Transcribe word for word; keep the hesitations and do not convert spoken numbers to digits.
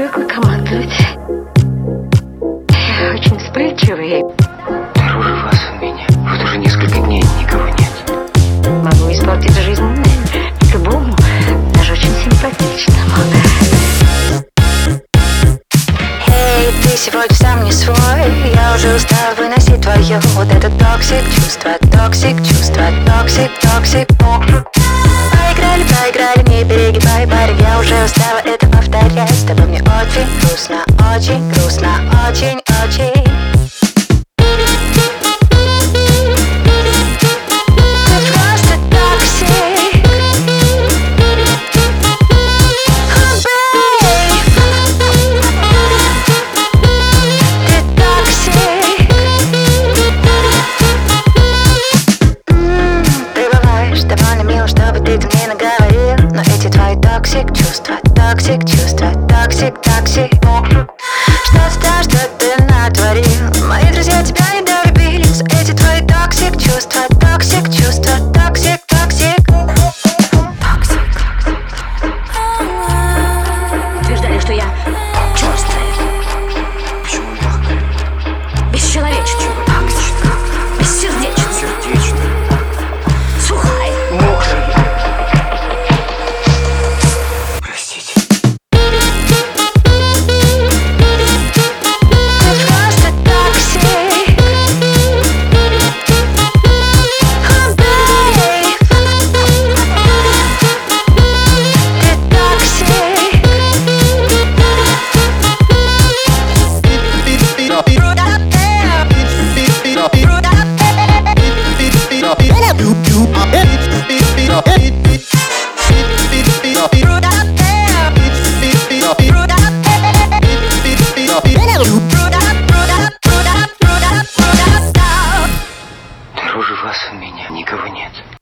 привыкла командовать. Я очень вспыльчивый. Наружу вас у меня. Вот уже несколько дней никого нет. Могу испортить жизнь любому, даже очень симпатичному. Эй, ты сегодня сам не свой. Я уже устал выносить твое вот это токсик чувство, токсик чувство, токсик, токсик. Поиграли, поиграли, не перегибай, парень. Я уже устала это повторять. С тобой мне очень грустно, очень грустно, очень, очень. Токсик чувства, токсик чувства, токсик, токсик. Что-то там, что ты натворил. Мои друзья тебя недолюбили за эти твои токсик чувства, токсик чувства, токсик, токсик. Токсик. Утверждали, что я черствая. Почему мягкая? Бесчеловечная. Бессердечная. Сердечная. Сухая. Мокрая. Наружу вас у меня никого нет.